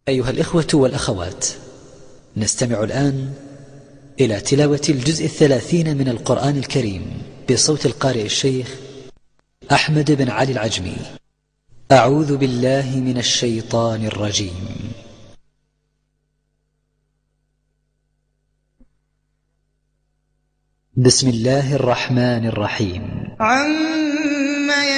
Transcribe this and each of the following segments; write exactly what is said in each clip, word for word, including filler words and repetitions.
أيها الإخوة والأخوات، نستمع الآن إلى تلاوة الجزء الثلاثين من القرآن الكريم بصوت القارئ الشيخ أحمد بن علي العجمي. أعوذ بالله من الشيطان الرجيم. بسم الله الرحمن الرحيم. عما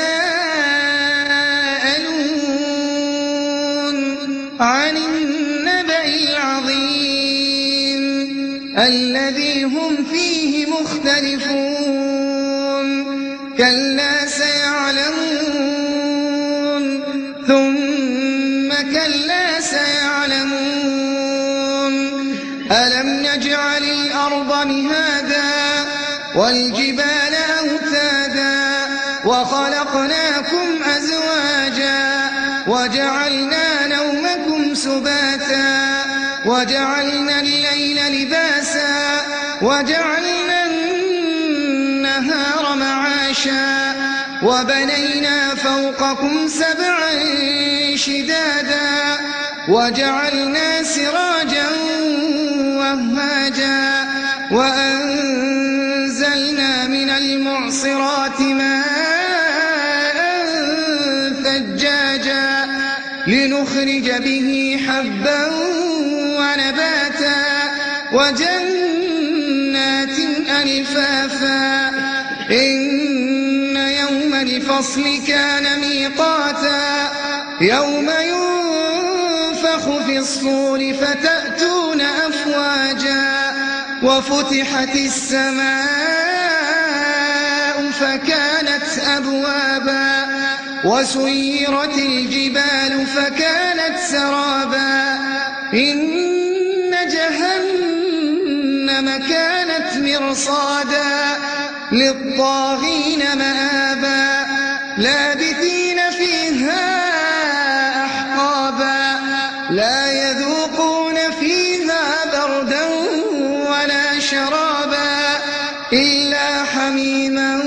يتساءلون عن النبأ العظيم الذي هم فيه مختلفون كلا سيعلمون ثم كلا سيعلمون ألم نجعل الأرض مهادا والجبال أوتادا وخلقناكم أزواجا وجعلنا نومكم سباتا وجعلنا الليل لباسا وجعلنا النهار معاشا وبنينا فوقكم سبعا شدادا وجعلنا سراجا وهاجا وأنزلنا من المعصرات ماء ثجاجا لنخرج به حبا ونباتا وجنات ألفافا إن يوم الفصل كان ميقاتا يوم ينفخ في الصور فتأتون أفواجا وفتحت السماء فكانت أبوابا وسيرت الجبال فكانت سرابا إن جهنم كانت مرصادا للطاغين مآبا لابثين فيها أحقابا لا يذوقون فيها بردا ولا شرابا إلا حميما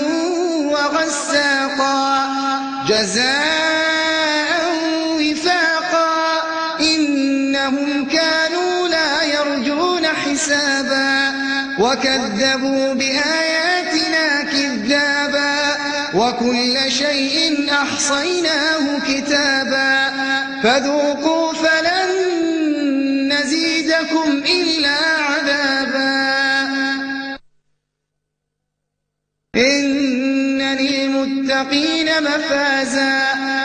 وغساقا جزاء وفاقا إنهم كانوا لا يرجون حسابا وكذبوا بآياتنا كذابا وكل شيء أحصيناه كتابا فذوقوا فلن نزيدكم إلا عذابا إن للمتقين مفازا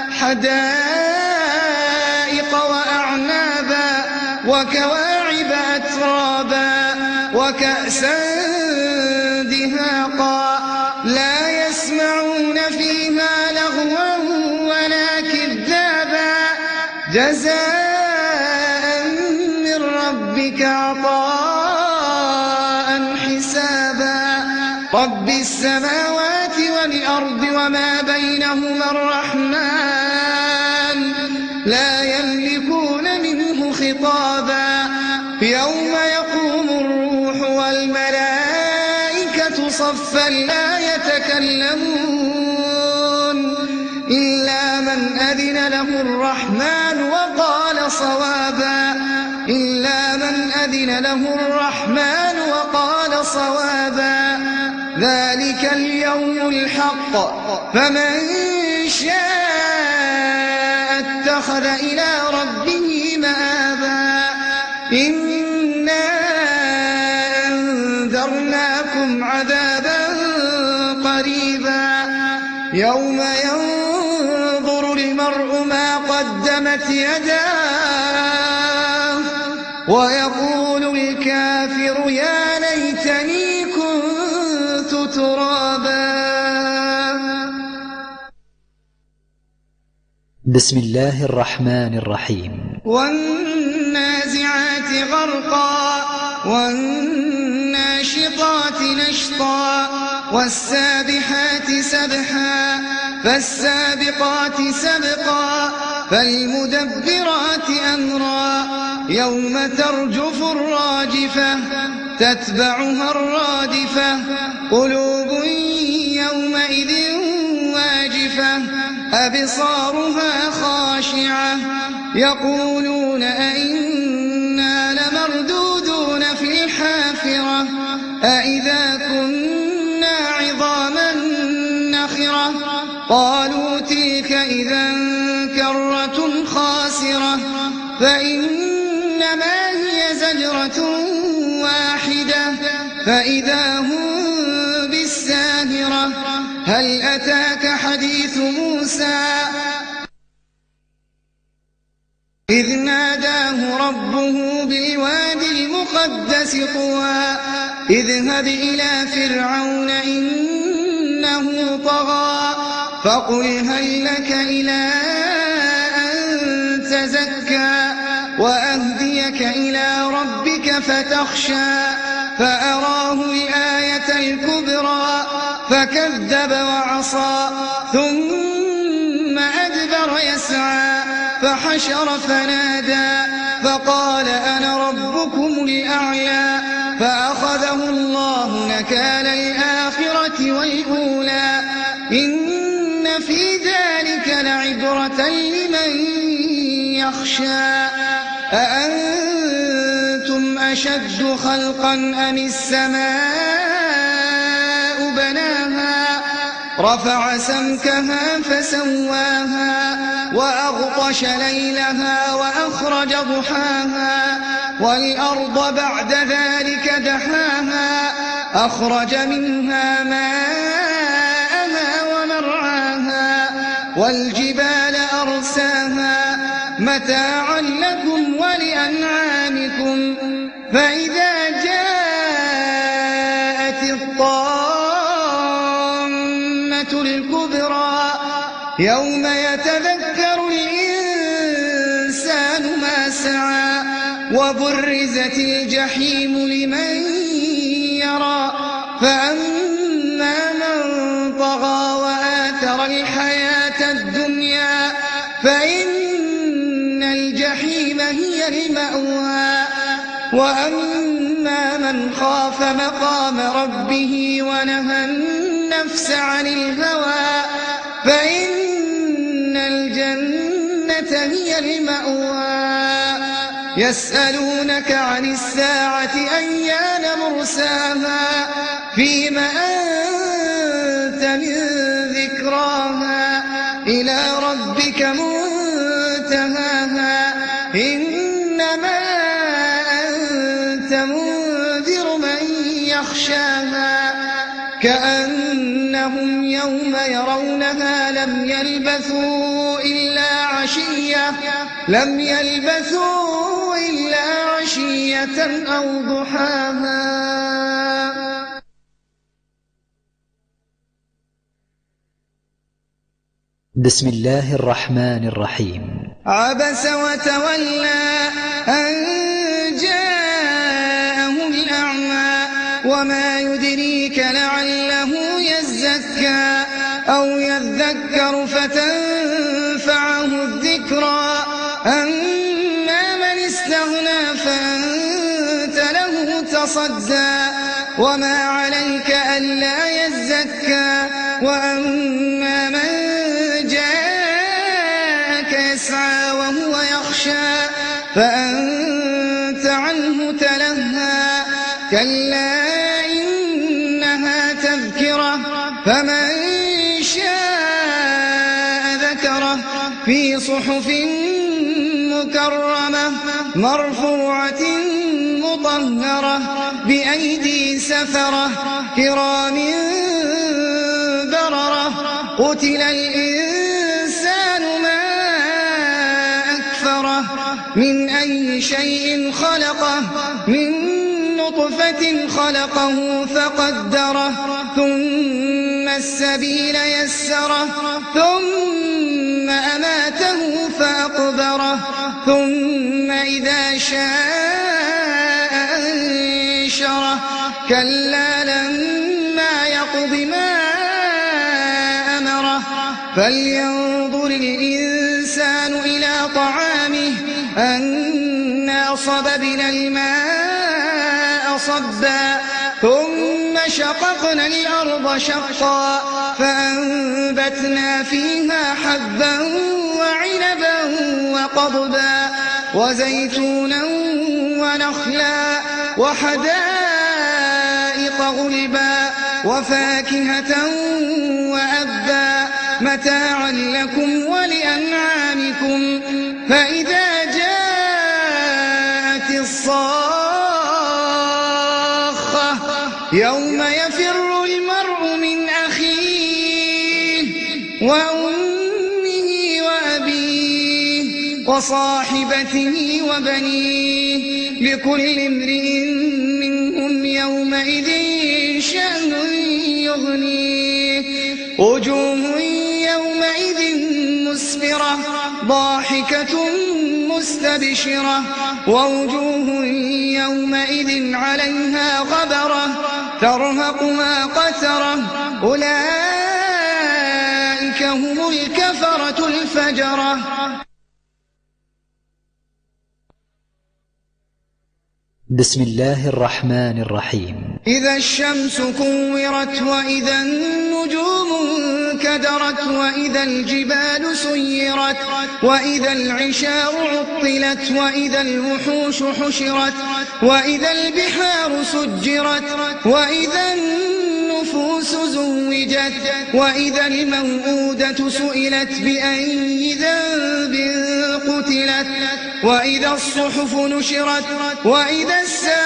حدائق وأعنابا وكواعب أترابا وكأسا دهاقا لا يسمعون فيها لغوا ولا كذابا جزاء من ربك عطاء حسابا رب السماوات والأرض وما بينهما الرحمن لا يملكون منه خطابا يوم يقوم الروح والملائكة صفا لا يتكلمون إلا من أذن له الرحمن وقال صوابا إلا من أذن له الرحمن وقال صوابا ذلك اليوم الحق فمن شاء اتخذ إلى ربه مآبا إنا أنذرناكم عذابا قريبا يوم ينظر المرء ما قدمت يداه ويقول الكافر يا ليتني كنت ترابا. بسم الله الرحمن الرحيم. والنازعات غرقا والناشطات نشطا والسابحات سبحا فالسابقات سبقا فالمدبرات أمرا يوم ترجف الراجفة تتبعها الرادفة قلوب يومئذ واجفة أبصارها خاشعة يقولون أئنا لمردودون في الحافرة أئذا كنا عظاما نخرة قالوا تلك إذا كرة خاسرة فإنما هي زجرة واحدة فإذا هم بالساهرة هل أتاك حديث موسى إذ ناداه ربه بالوادي المقدس طوى اذهب إلى فرعون إنه طغى فقل هل لك إلى أن تزكى وأهديك إلى ربك فتخشى فأراه الآية الكبرى فكذب وعصى ثم أدبر يسعى فحشر فنادى فقال أنا ربكم الأعلى فأخذه الله نكال الآخرة والأولى إن في ذلك لعبرة لمن يخشى أأنتم أشد خلقا أم السماء بناها رفع سمكها فسواها وأغطش ليلها وأخرج ضحاها والأرض بعد ذلك دحاها أخرج منها ماءها ومرعاها والجبال أرساها متاعا لكم ولأنعامكم فإذا جاءت الطامة الكبرى يوم يتذكر الإنسان ما سعى وبرزت الجحيم لمن يرى فأما من طغى وآثر الحياة الدنيا فإن الجحيم هي المأوى وأما من خاف مقام ربه ونهى النفس عن الهوى فإن الجنة هي المأوى يسألونك عن الساعة أيان مرساها فيم أنت من ذكراها إلى ربك منتهاها إنما أنت منذر من يخشاها كأنهم يوم يرونها لم يلبثوا إلا عشية لم يلبثوا إلا عشية أو ضحاها. بسم الله الرحمن الرحيم. عبس وتولى أن جاءه الأعمى وما يدريك لعله يزكى أو يذكر فتنفعه الذكرى أما من استغنى فأنت له تصدى وما عليك ألا يزكى وأما من جاءك يسعى وهو يخشى فأنت عنه تلهى كلا إنها تذكرة فمن شاء ذكره في صحف مكرمة مرفوعة مطهرة بأيدي سفرة كرام بررة قتل الإنسان ما أكفره من أي شيء خلقه من نطفة خلقه فقدره ثم السبيل يسره ثم أماته فأقبره ثم إذا شاء أنشره كلا لما يقض ما أمره فلينظر الإنسان إلى طعامه أنا صببنا الماء صبا ثم شققنا الأرض شقا فأنبتنا فيها حبا وعنبا وقضبا وزيتونا ونخلا وحدائق غلبا وفاكهة وأبا متاعا لكم ولأنعامكم. فإذا جاءت الصاخة يوم يفر المرء من أخيه وأمه وأبيه وصاحبته وبنيه لكل امرئ منهم يومئذ شأن يغنيه. وجوه يومئذ مسفرة ضاحكة مستبشرة ووجوه يومئذ عليها غبرة ترهقها قترة أولئك هم الكفرة الفجرة. بسم الله الرحمن الرحيم. إذا الشمس كورت وإذا النجوم انكدرت وإذا الجبال سيرت وإذا العشار عطلت وإذا الوحوش حشرت وإذا البحار سجرت وإذا النفوس زوجت وإذا الموءودة سئلت بأي ذنب قتلت وإذا الصحف نشرت وإذا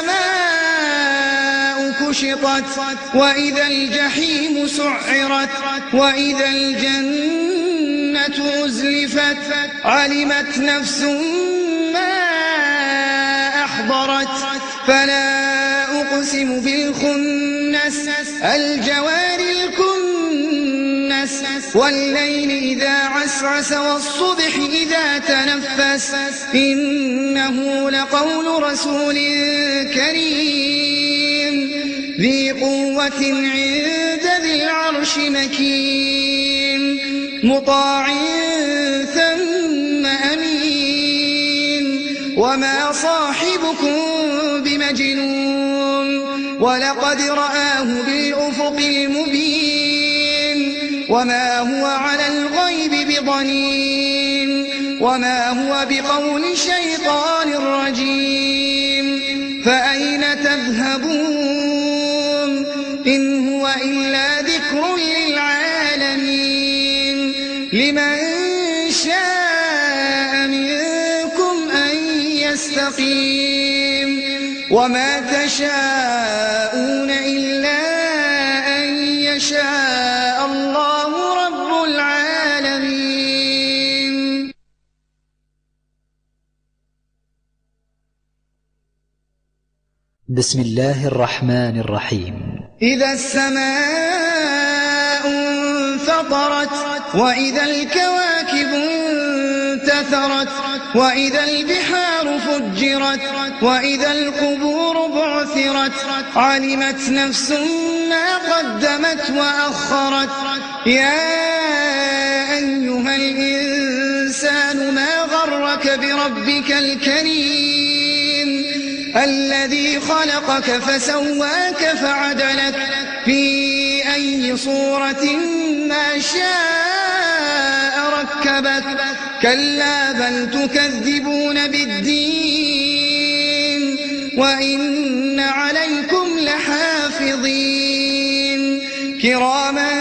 السماء كشطت وإذا الجحيم سعرت وإذا الجنة أزلفت علمت نفس ما أحضرت. فلا أقسم بالخنس الجوار الكنس والليل إذا عسعس والصبح إذا تنفس إنه لقول رسول كريم ذي قوة عند ذي العرش مكين مطاع ثم أمين وما صاحبكم بمجنون ولقد رآه بالأفق المبين وما هو على الغيب بضنين وما هو بقول شيطان رجيم. فأين تذهبون إن هو إلا ذكر للعالمين لمن شاء منكم أن يستقيم وما تشاءون إلا أن يشاء الله رب العالمين. بسم الله الرحمن الرحيم. إذا السماء انفطرت وإذا الكواكب انتثرت وإذا البحار فجرت وإذا القبور بعثرت علمت نفس ما قدمت وأخرت. يا أيها الإنسان ما غرك بربك الكريم الذي خلقك فسواك فعدلك في أي صورة ما شاء ركبك كلا بل تكذبون بالدين وإن عليكم لحافظين كراما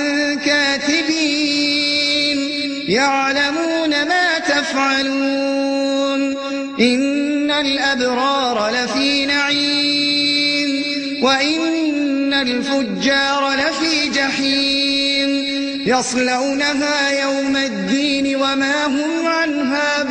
كاتبين يعلمون ما تفعلون. إن الأبرار لفي نعيم وإن الفجار لفي جحيم يصلونها يوم الدين وما هم عنها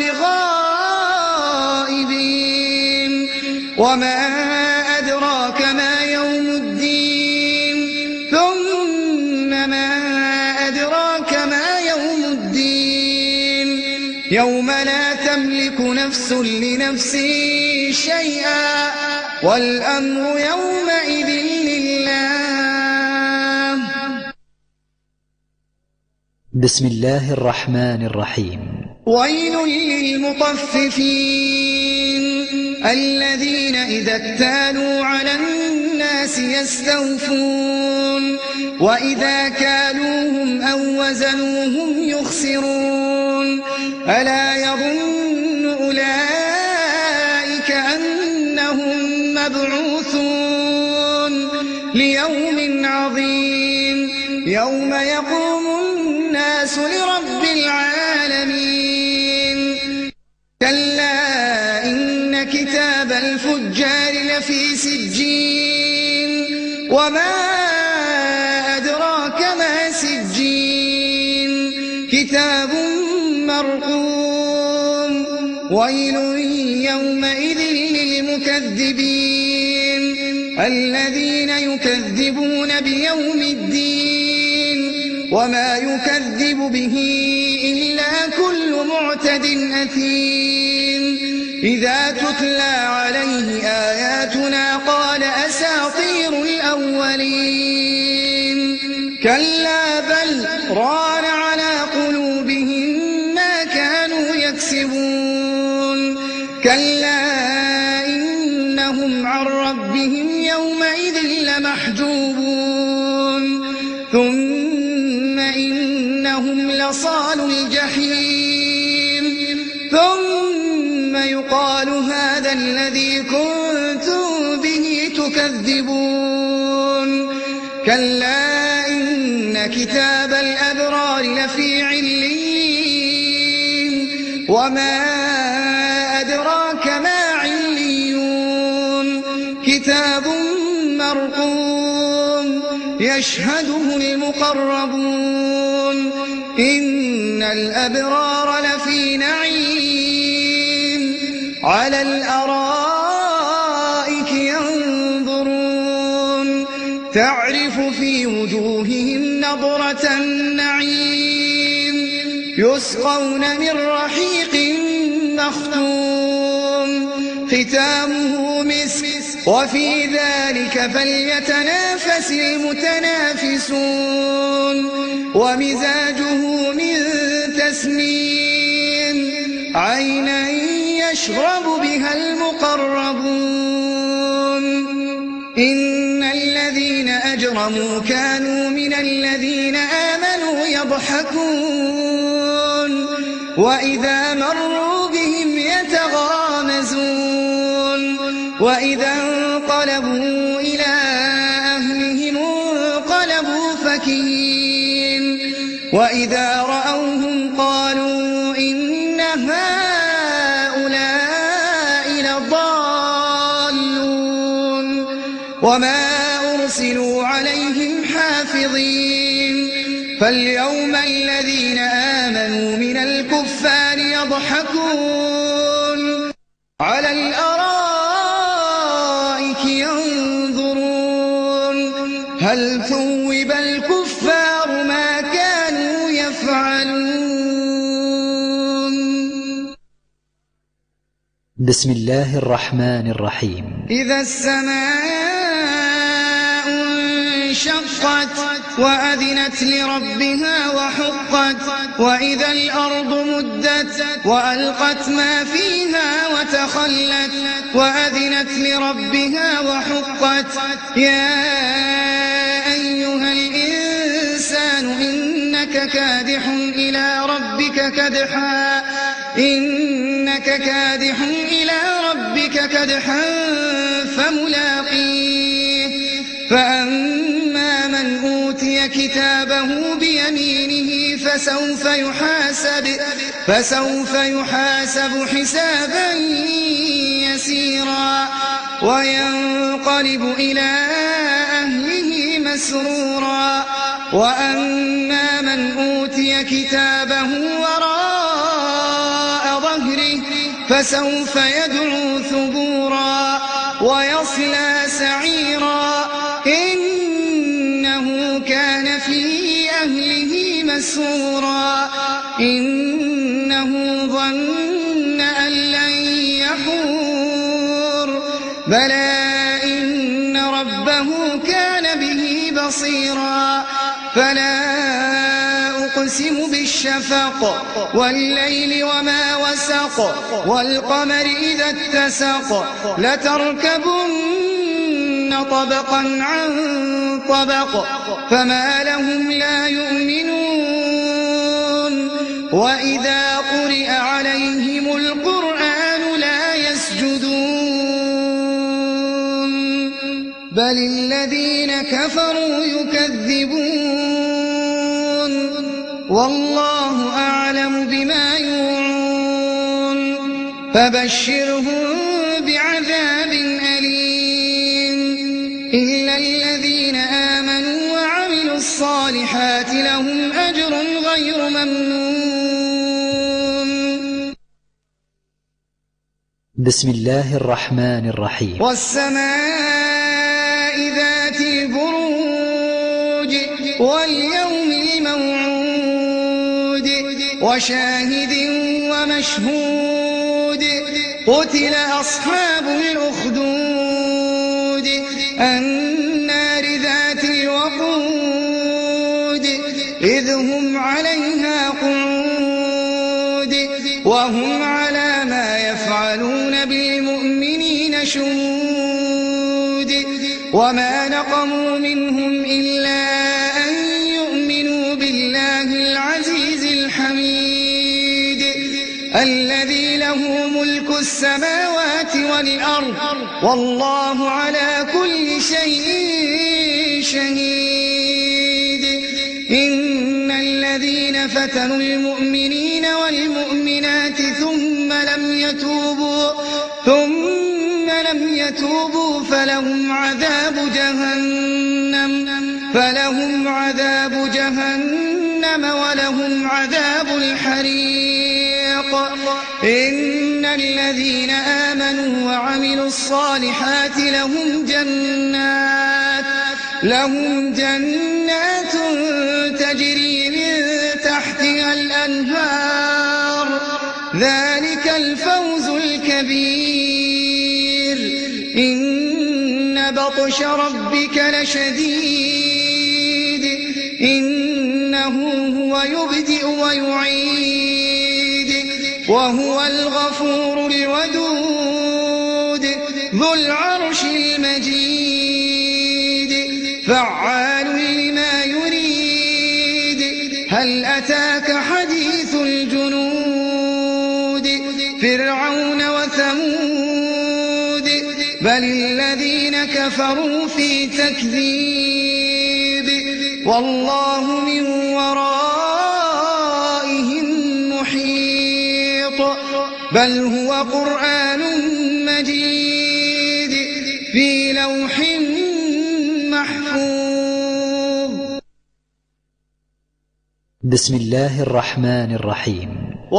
بغائبين. وما أدراك ما يوم الدين ثم ما أدراك ما يوم الدين يوم لا تملك نفس لنفس شيئا والأمر يومئذ لله. بسم الله الرحمن الرحيم. ويل للمطففين الذين إذا اكتالوا على الناس يستوفون وإذا كالوهم أو وزنوهم يخسرون. ألا يظن لمبعوثون ليوم عظيم يوم يقوم الناس لرب العالمين كلا إن كتاب الفجار لفي سجين وما أدراك ما سجين كتاب مرقوم ويل يومئذ للمكذبين الذين يكذبون بيوم الدين وما يكذب به إلا كل معتد أثيم إذا تتلى عليه آياتنا قال أساطير الأولين كلا بل ران على قلوبهم ما كانوا يكسبون كلا إنهم عن ربهم يومئذ لمحجوبون ثم إنهم لصالوا الجحيم ثم يقال هذا الذي كنتم به تكذبون كلا إن كتاب الأبرار لفي عليين وما أدراك ما عليون كتاب مرقوم يشهده المقربون إن الأبرار لفي نعيم على الأرائك ينظرون تعرف في وجوههم نضرة النعيم يسقون من رحيق مختوم ختامه مسك وفي ذلك فليتنافس المتنافسون ومزاجه من تسنيم عينا يشرب بها المقربون إن الذين أجرموا كانوا من الذين آمنوا يضحكون وإذا مروا بهم يتغامزون وإذا انقلبوا إلى أهلهم انقلبوا فكهين وإذا رأوهم قالوا إن هؤلاء لضالون وما أرسلوا عليهم حافظين فاليوم الذين آمنوا من الكفار يضحكون على الأرائك ينظرون هل ثوب الكفار ما كانوا يفعلون بسم الله الرحمن الرحيم إذا السماء انشقت وأذنت لربها وحقت وإذا الأرض مدت وألقت ما فيها وتخلت وأذنت لربها وحقت يا أيها الإنسان إنك كادح إلى ربك كدحا إنك كادح إلى ربك كدحا فملاقيه فأما من أوتي كتابه بيمينه فسوف يحاسب فسوف يحاسب حسابا يسيرا وينقلب إلى أهله مسرورا وأما من أوتي كتابه وراء ظهره فسوف يدعو ثبورا ويصلى سعيرا إنه كان في أهله مسرورا إنه ظن أن لن يحور بلى إن ربه كان به بصيرا فلا أقسم بالشفق والليل وما وسق والقمر إذا اتسق لتركبن طبقا عن طبق فما لهم لا يؤمنون وإذا قرئ عليهم القرآن لا يسجدون بل الذين كفروا يكذبون والله أعلم بما يوعون فبشرهم بعذاب أليم إلا الذين آمنوا وعملوا الصالحات لهم أجر غير ممنون. بسم الله الرحمن الرحيم. والسماء ذات البروج واليوم الموعود وشاهد ومشهود قتل أصحاب الأخدود النار ذات الوقود إذ هم عليها قعود وهم على ما يفعلون بالمؤمنين شهود وما نقموا منهم إلا أن يؤمنوا بالله العزيز الحميد الذي له ملك السماوات والأرض والله على كل شيء شهيد. إن الذين فتنوا المؤمنين والمؤمنات ثم لم يتوبوا ثم لم يتوبوا فلهم عذاب جهنم فلهم عذاب جهنم ولهم عذاب الحريق. إن الذين آمنوا وعملوا الصالحات لهم جنات لهم جنات تجري من تحتها الأنهار ذلك الفوز الكبير. إن بطش ربك لشديد إنه هو يبدئ ويعيد وهو الغفور الودود ذو العرش المجيد فعال لما يريد. هل أتاك حديث الجنود فرعون وثمود بل الذين كفروا في تكذيب والله من ورائهم محيط بل هو قرآن مجيد في لوح محفوظ. بسم الله الرحمن الرحيم.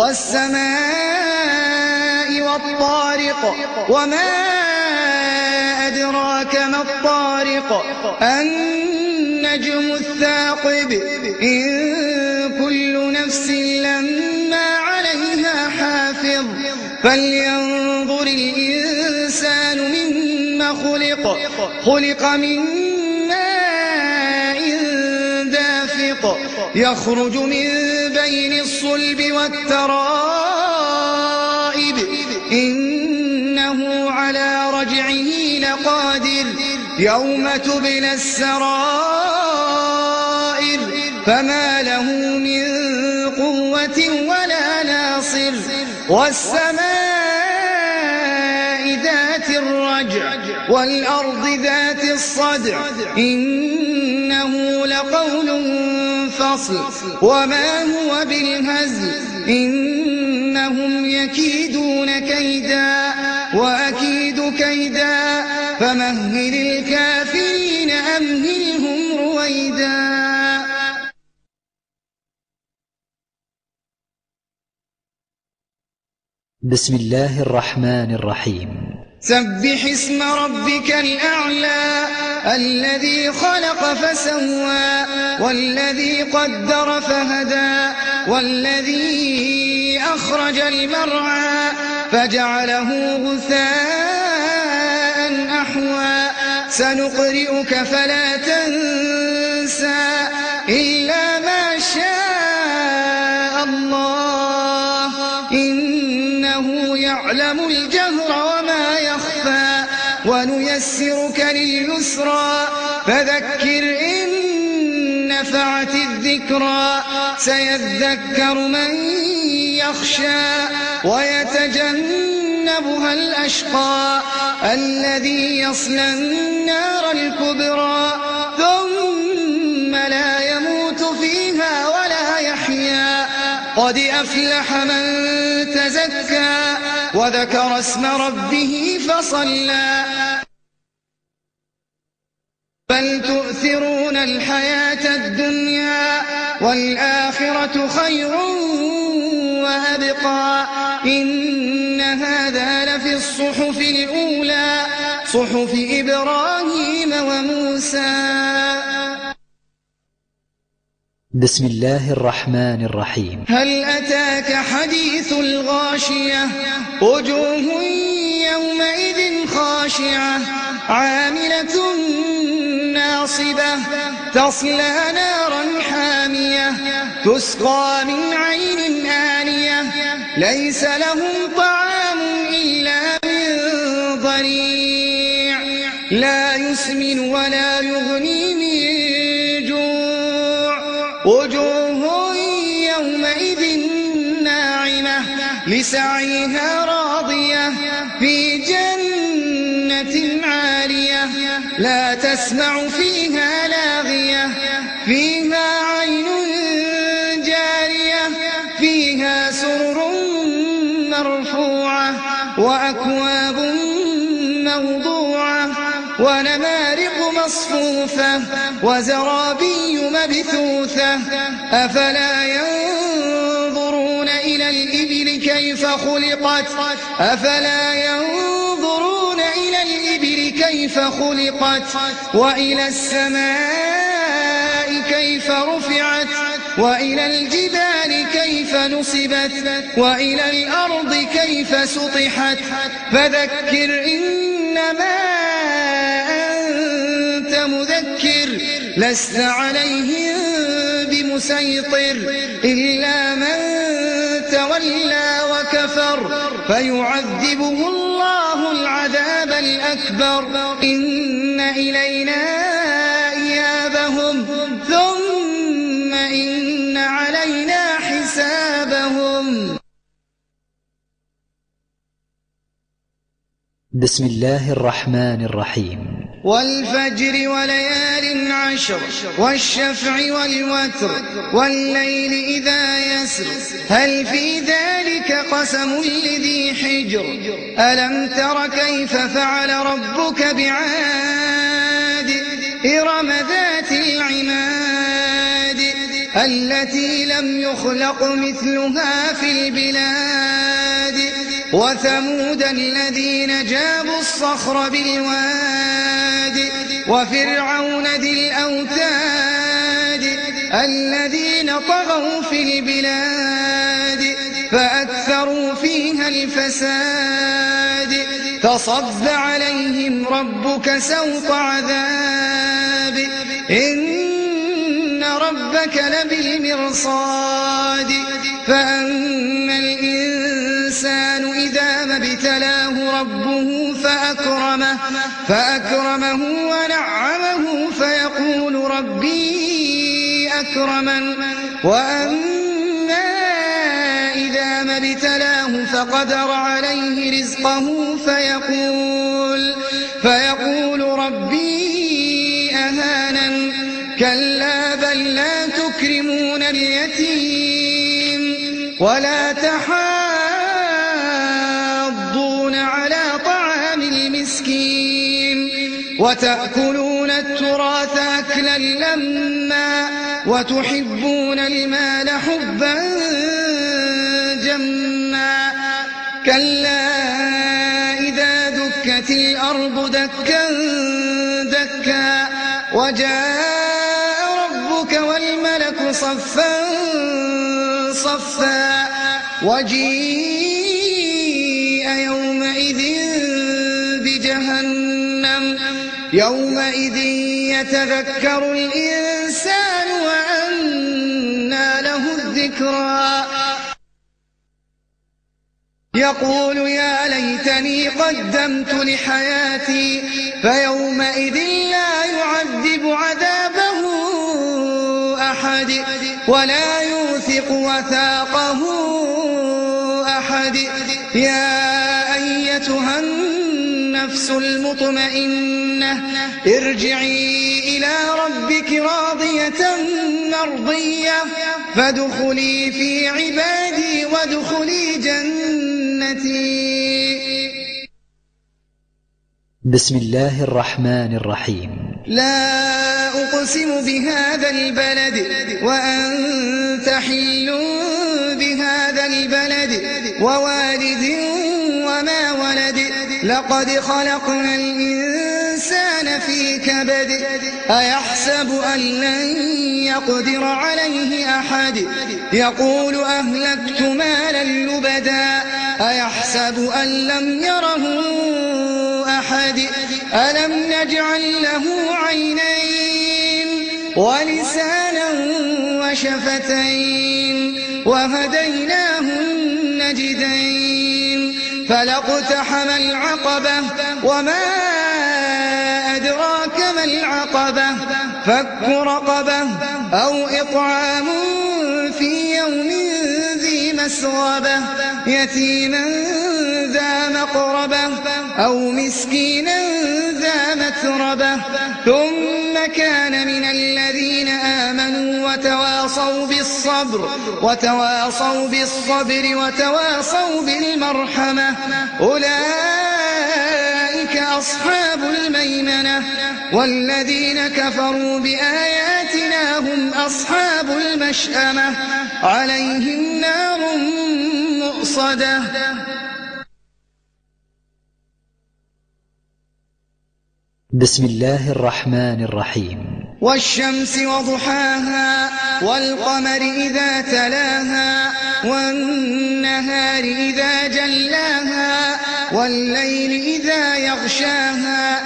والسماء والطارق وما أدراك ما الطارق النجم الثاقب إن كل نفس لما عليها حافظ فلينظر الإنسان مما خلق خلق من ماء دافق يخرج من بين الصلب والترائب إنه على رجعه لقادر يوم تبلى السرائر فما له من قوة ولا ناصر. والسماء ذات الرجع والأرض ذات الصدع إنه لقول فصل وما هو بالهزل إنهم يكيدون كيدا وأكيد كيدا فمهل الكافرين أمهلهم رويدا. بسم الله الرحمن الرحيم. سبح اسم ربك الأعلى الذي خلق فسوى والذي قدر فهدى والذي أخرج المرعى فجعله غثاء أحوى سنقرئك فلا تنسى إلا ما شاء الله إنه يعلم الجهر وما يخفى ونيسرك لليسرى فذكر إن نفعت الذكرى سيذكر من يخشى ويتجنبها سيجنبها الأشقى الذي يصلى النار الكبرى ثم لا يموت فيها ولا يحيا قد أفلح من تزكى وذكر اسم ربه فصلى بل تؤثرون الحياة الدنيا والآخرة خير وأبقى إن هذا لفي الصحف الأولى صحف إبراهيم وموسى. بسم الله الرحمن الرحيم. هل أتاك حديث الغاشية وجوه يومئذ خاشعة عاملة ناصبة تصلى نارا حامية تسقى من عين آنية ليس لهم طعام إلا من ضريع لا يسمن ولا يغني من جوع وجوه يومئذ ناعمة لسعيها راضية في جنة عالية لا تسمع فيها لاغية فيها عين جارية فيها سرر مرفوعة وأكواب موضوعة ونمارق مصفوفة وزرابي مبثوثة أفلا ينظرون إلى الإبل كيف خلقت أفلا ينظرون إلى الإبل كيف خلقت وإلى السماء كيف رفعت وإلى الجبال كيف نصبت وإلى الأرض كيف سطحت فذكر إنما أنت مذكر لست عليهم بمسيطر إلا من تولى وكفر فيعذبه الله العذاب الأكبر إن إلينا إيابهم ثم إن علينا حسابهم. بسم الله الرحمن الرحيم. والفجر وليال عشر والشفع والوتر والليل إذا يسر هل في ذلك قسم لذي حجر ألم تر كيف فعل ربك بعاد إرم ذات العماد التي لم يخلق مثلها في البلاد وثمود الذين جابوا الصخر بالواد وفرعون ذي الأوتاد الذين طغوا في البلاد فأكثروا فيها الفساد فصب عليهم ربك سوط عذاب إن ربك لبالمرصاد فأما الإنسان إذا ما ابتلاه ربه فأكرمه, فأكرمه ونعمه فيقول ربي أكرمن وأما إذا ما ابتلاه فقدر عليه رزقه فيقول, فيقول ربي أهانن كلا بل لا تكرمون اليتيم ولا تحاضون على طعام المسكين وتأكلون التراث أكلا لما وتحبون المال حبا جما كلا إذا دكت الأرض دكا دكا وجاء ربك والملك صفا صفا وجيء يومئذ بجهنم يومئذ يتذكر الإنسان وأنى له الذكرى يقول يا ليتني قدمت لحياتي فيومئذ لا يعذب عذابه أحد ولا يوثق وثاقه أحد يا أيها النفس المطمئنة ارجعي إلى ربك راضية مرضية فادخلي في عبادي وادخلي جنتي. بسم الله الرحمن الرحيم. لا أقسم بهذا البلد وأنت حل بهذا البلد ووالد وما ولد لقد خلقنا الإنسان في كبد أيحسب أن لن يقدر عليه أحد يقول أهلكت مالا لبدا أيحسب أن لم يره أحد ألم نجعل له عينين ولسانا وشفتين وهديناه النجدين فلاقتحم العقبة وما أدراك ما العقبة فك رقبة أو إطعام في يوم ذي مسغبة يتيما ذا مقربة أو مسكينا ذا متربة ثم كان من الذين آمنوا وتواصوا بالصبر وتواصوا بالصبر وتواصوا بالمرحمة أولئك أصحاب الميمنة والذين كفروا بآياتنا هم أصحاب المشأمة عليهم نار مؤصدة. بسم الله الرحمن الرحيم. والشمس وضحاها والقمر إذا تلاها والنهار إذا جلاها والليل إذا يغشاها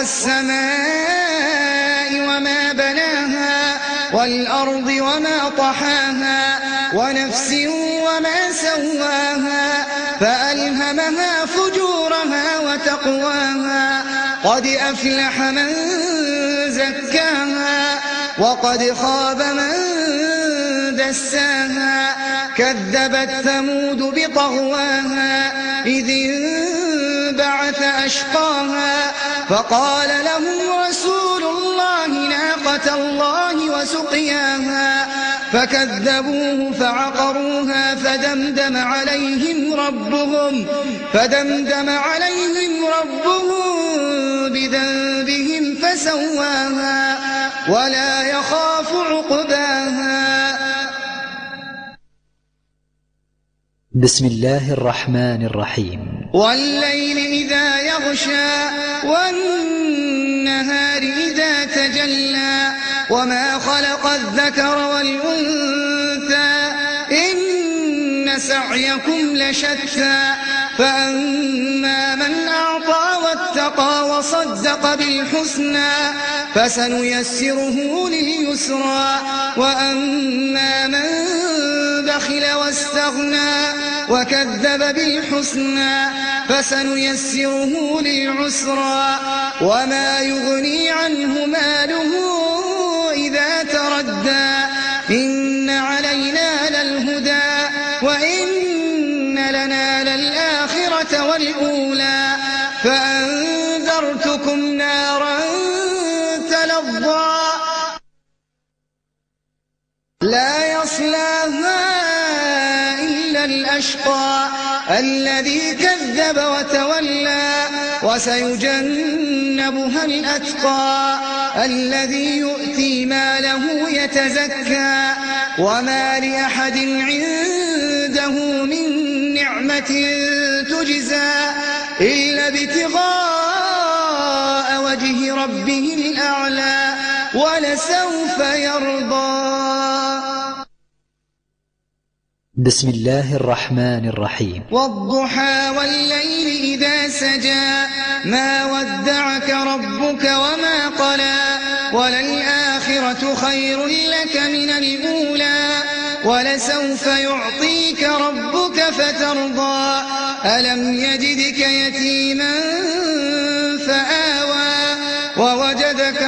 والسماء وما بناها والأرض وما طحاها ونفس وما سواها فألهمها فجورها وتقواها قد أفلح من زكاها وقد خاب من دساها كذبت ثمود بطغواها إذ انبعث أشقاها فقال لهم رسول الله ناقة الله وسقياها فكذبوه فعقروها فدمدم عليهم ربهم فدمدم عليهم ربهم بذنبهم فسواها ولا يخاف عقباها. بسم الله الرحمن الرحيم. والليل إذا يغشى والنهار إذا تجلى وما خلق الذكر والأنثى إن سعيكم لشتى فأما من أعطى واتقى وصدق بالحسنى فسنيسره لليسرى وأما من بخل واستغنى وكذب بالحسنى فسنيسره للعسرى وما يغني عنه ماله إذا تردى إن علينا للهدى وإن لنا للآخرة والأولى فأنذرتكم نارا تلظى لا يصلاها إلا الأشقى الذي كذب وتولى وسيجنبها الأتقى الذي يؤتي ماله يتزكى وما لأحد عنده من نعمة تجزى إلا ابتغاء وجه ربه الأعلى ولسوف يرضى. بسم الله الرحمن الرحيم. والضحى والليل إذا سجى ما ودعك ربك وما قلى وللآخرة خير لك من الأولى ولسوف يعطيك ربك فترضى ألم يجدك يتيما فآوى ووجدك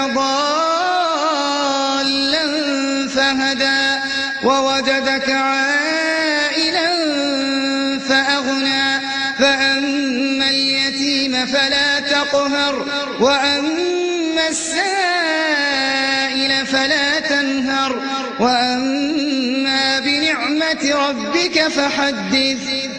ضالا فهدى ووجدك عائلا فأغنى فأما اليتيم فلا فلا تقهر وأما السائل فلا تنهر وأما بنعمة ربك فحدث.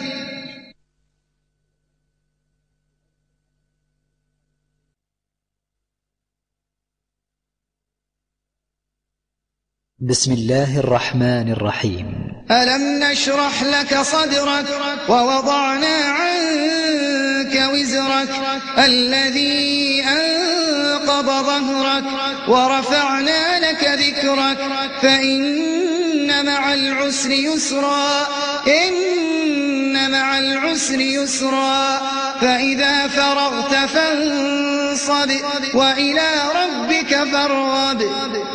بسم الله الرحمن الرحيم. ألم نشرح لك صدرك ووضعنا عنك وزرك الذي أنقض ظهرك ورفعنا لك ذكرك فإن مع العسر يسرا إن مع العسر يسرا فإذا فرغت فانصب وإلى ربك فارغب.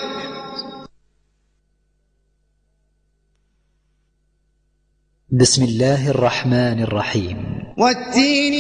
بسم الله الرحمن الرحيم. والتين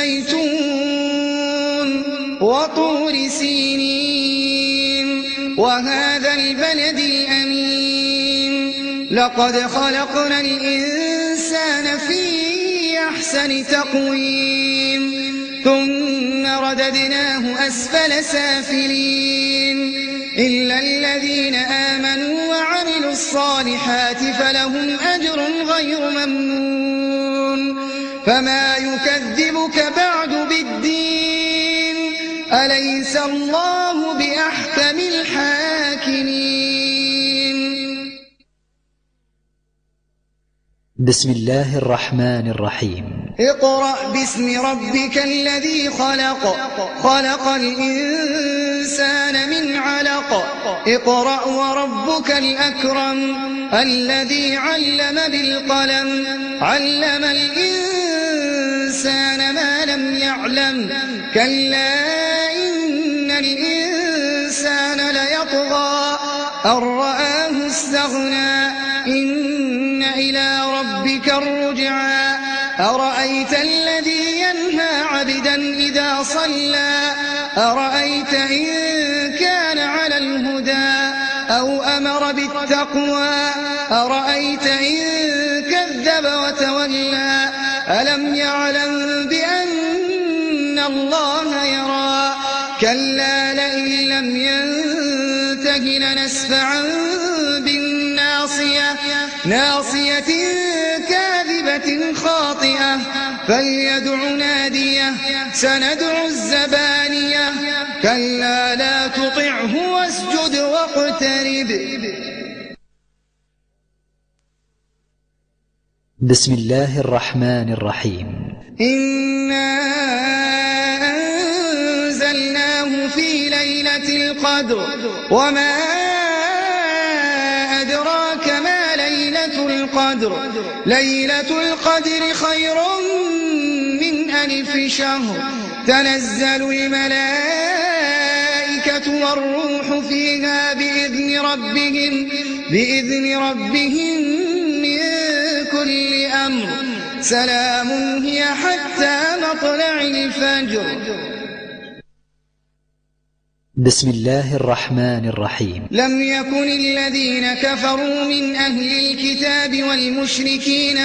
والزيتون وطور سينين وهذا البلد الأمين لقد خلقنا الإنسان في أحسن تقويم ثم رددناه أسفل سافلين إلا الذين آمنوا وعملوا الصالحات فلهم أجر غير ممنون. فما يكذبك بعد بالدين أليس الله بأحكم الحاكمين. بسم الله الرحمن الرحيم. اقرأ باسم ربك الذي خلق خلق الإنسان من علق اقرأ وربك الأكرم الذي علم بالقلم علم الإنسان ما لم يعلم كلا إن الإنسان ليطغى أن رآه استغنى إن إلى ربك الرجعى أرأيت الذي ينهى عبدا إذا صلى أرأيت إن كان على الهدى أو أمر بالتقوى أرأيت إن كذب وتولى ألم يعلم بأن الله يرى كلا لئن لم ينته لنسفعا بالناصية ناصية كاذبة خاطئة فليدع ناديه سندع الزبانية كلا لا تطعه واسجد واقترب. بسم الله الرحمن الرحيم. إنا أنزلناه في ليلة القدر وما أدراك ما ليلة القدر ليلة القدر خير من ألف شهر تنزل الملائكة والروح فيها بإذن ربهم بإذن ربهم من كل أمر سلام هي حتى مطلع الفجر. بسم الله الرحمن الرحيم. لم يكن الذين كفروا من أهل الكتاب والمشركين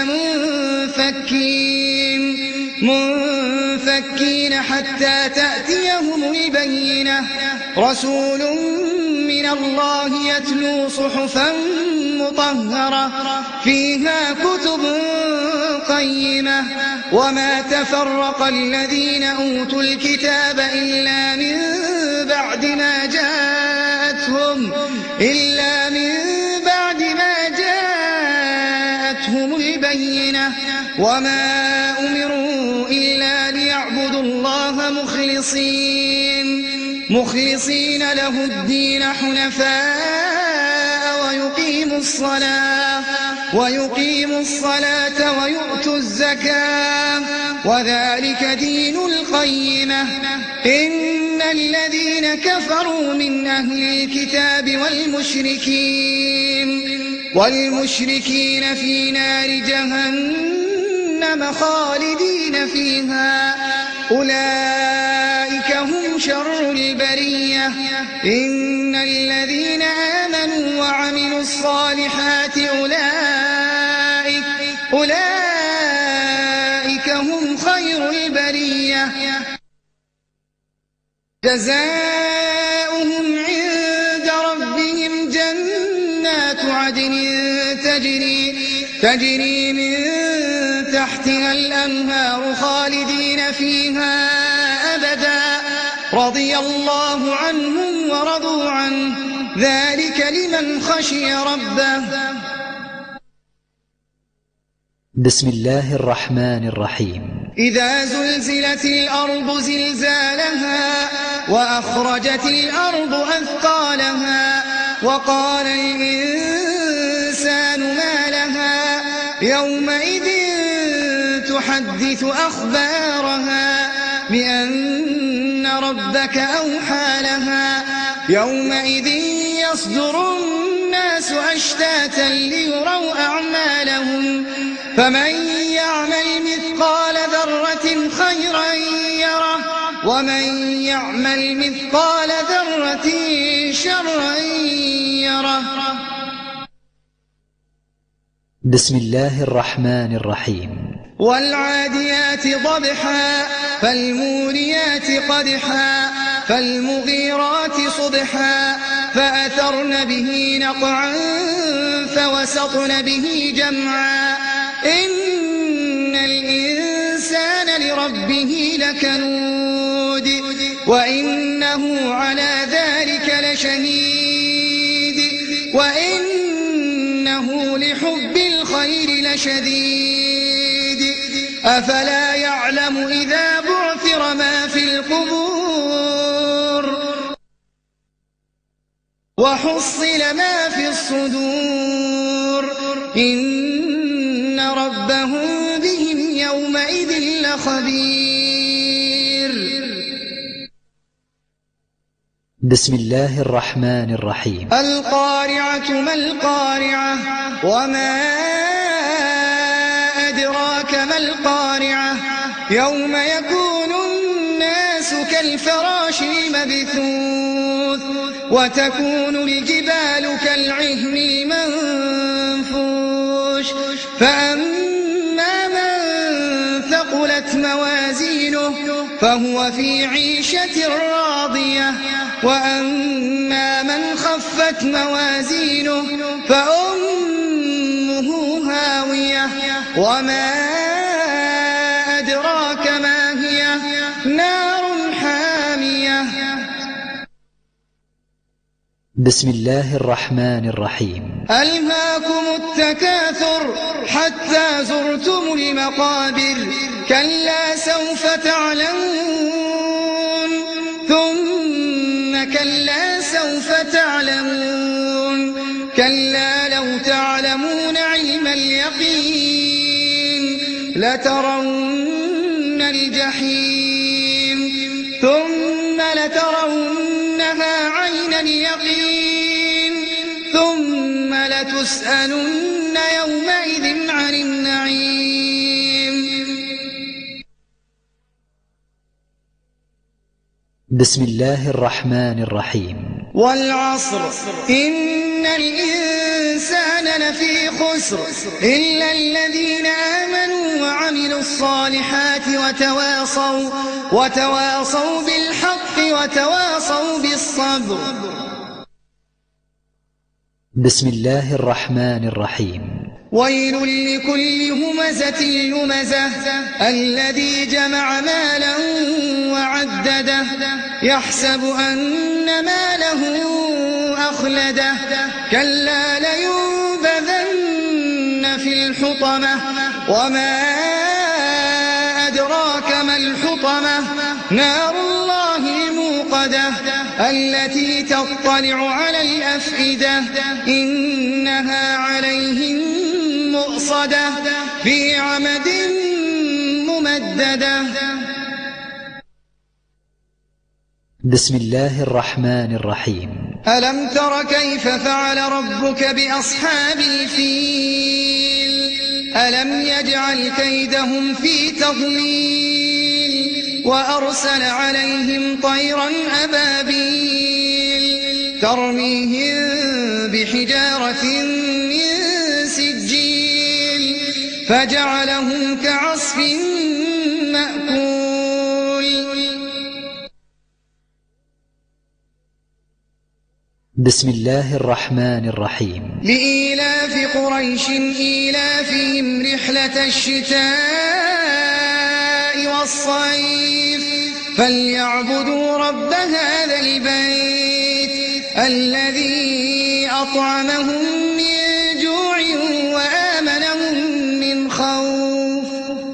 منفكين منفكين حتى تأتيهم البينة رسول من الله يتلو صحفا مطهرة فيها كتب قيمة وما تفرق الذين أوتوا الكتاب إلا من بعد ما جاءتهم إلا من بعد ما جاءتهم البينة وما أمروا إلا ليعبدوا الله مخلصين مخلصين له الدين حنفاء ويقيموا الصلاة ويقيموا الصلاة ويؤتوا الزكاة وذلك دين القيمة إن الذين كفروا من أهل الكتاب والمشركين والمشركين في نار جهنم خالدين فيها أولئك هم شر البرية إن الذين آمنوا وعملوا الصالحات أولئك أولئك هم خير البرية. جزاؤهم عند ربهم جنات عدن تجري, تجري من تحتها الأنهار خالدين فيها أبدا رضي الله عنهم ورضوا عنه ذلك لمن خشي ربه. بسم الله الرحمن الرحيم. إذا زلزلت الأرض زلزالها وأخرجت الأرض أثقالها وقال الإنسان ما لها يومئذ تحدث أخبارها بأن ربك أوحى لها يومئذ يصدر الناس أشتاتا ليروا أعمالهم فمن يعمل مثقال ذرة خيرا يره ومن يعمل مثقال ذرة شرا يره. بسم الله الرحمن الرحيم. والعاديات ضبحا فالموريات قدحا فالمغيرات صبحا فأثرن به نقعا فوسطن به جمعا إن الإنسان لربه لكنود وإنه على ذلك لشهيد وإنه لحب الخير لشديد أفلا يعلم إذا بعثر ما في القبور وحصل ما في الصدور إن ربهم بهم يومئذ لخبير. بسم الله الرحمن الرحيم. القارعة ما القارعة وما أدراك ما القارعة يوم يكون الناس كالفراش المبثوث وتكون الجبال كالعهن المنفوش فأما من ثقلت موازينه فهو في عيشة راضية وأما من خفت موازينه فأمه هاوية وما أدراك ما هي نار حامية. بسم الله الرحمن الرحيم. ألهاكم التكاثر حتى زرتم المقابر كلا سوف تعلمون ثم كلا سوف تعلمون كلا لو تعلمون علم اليقين لترون الجحيم ثم لترونها عين اليقين ثم لتسألن يومئذ عن النعيم. بسم الله الرحمن الرحيم. والعصر إن الإنسان لفي خسر إلا الذين آمنوا وعملوا الصالحات وتواصوا وتواصوا بالحق وتواصوا بالصبر. بسم الله الرحمن الرحيم. ويل لكل همزة لمزة الذي جمع مالا وعدده يحسب أن ماله أخلده كلا لينبذن في الحطمة وما أدراك ما الحطمة نار الله الموقدة التي تطلع على الأفئدة إنها عليهم مؤصدة في عمد ممددة. بسم الله الرحمن الرحيم. ألم تر كيف فعل ربك بأصحاب الفيل ألم يجعل كيدهم في تضليل وأرسل عليهم طيرا أبابيل ترميهم بحجارة من سجيل فجعلهم كعصف مأكول. بسم الله الرحمن الرحيم. لإيلاف قريش إيلافهم رحلة الشتاء والصيف فليعبدوا رب هذا البيت الذي أطعمهم من جوع وآمنهم من خوف.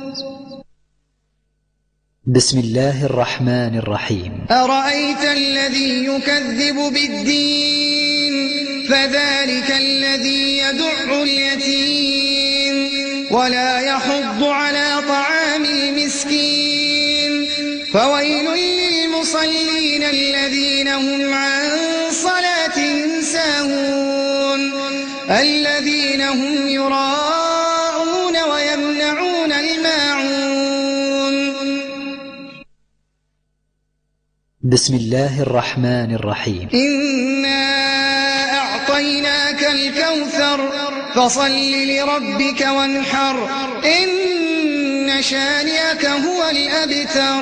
بسم الله الرحمن الرحيم. أرأيت الذي يكذب بالدين فذلك الذي يدع اليتيم ولا يحض على طعام المسكين فويل للمصلين الذين هم عن صلاتهم ساهون الذين هم يراءون ويمنعون الماعون. بسم الله الرحمن الرحيم. إنا أعطيناك الكوثر فصل لربك وانحر إن شانئك هو الأبتر.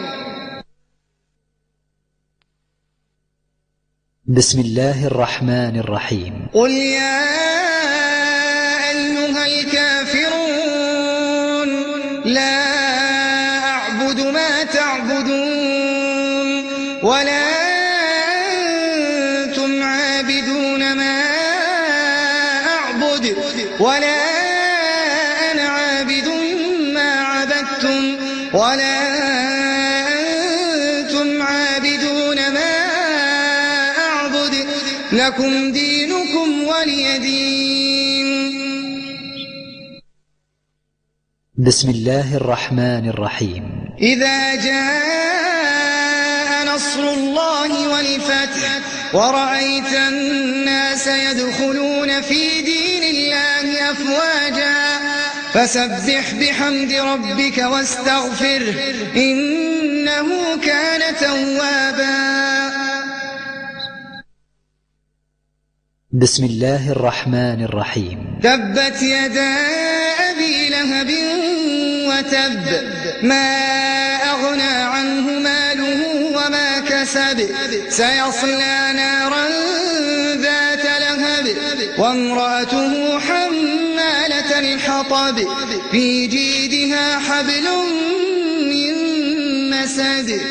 بسم الله الرحمن الرحيم. قل يا أيها الكافرون لا أعبد ما تعبدون ولا أنتم عابدون ما أعبد ولا أنا عابد ما عبدتم ولا أنتم عابدون ما أعبد لكم دينكم ولي دين. بسم الله الرحمن الرحيم. إذا جاء نصر الله والفتح ورأيت الناس يدخلون في دين الله أفواجا فسبح بحمد ربك واستغفره إنه كان توابا. بسم الله الرحمن الرحيم. تبت يدا أبي لهب وتب ما أغنى عنه ماله وما كسب سيصلى نارا ذات لهب وامرأته حمالة الحطب في جيدها حبل من مسد.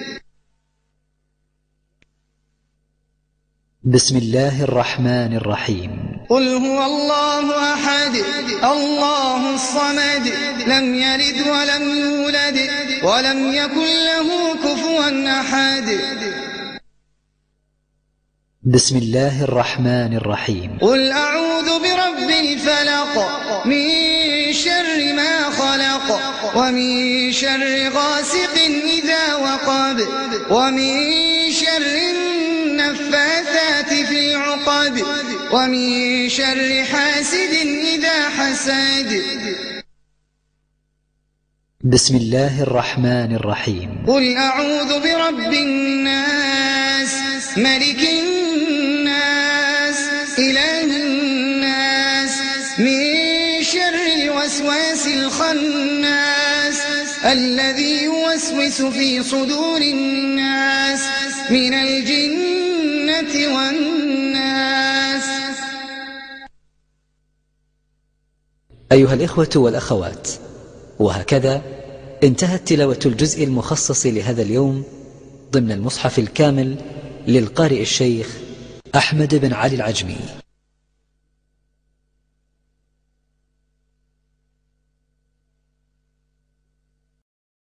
بسم الله الرحمن الرحيم. قل هو الله أحد الله الصمد لم يلد ولم يولد ولم يكن له كفوا أحد. بسم الله الرحمن الرحيم. قل أعوذ برب الفلق من شر ما خلق ومن شر غاسق إذا وقب ومن شر النفاثات في العقد ومن شر حاسد إذا حسد. بسم الله الرحمن الرحيم. قل أعوذ برب الناس ملك الناس إله الناس من شر الوسواس الخناس الذي يوسوس في صدور الناس من الجنة والناس. أيها الإخوة والأخوات، وهكذا انتهت تلاوة الجزء المخصص لهذا اليوم ضمن المصحف الكامل للقارئ الشيخ أحمد بن علي العجمي.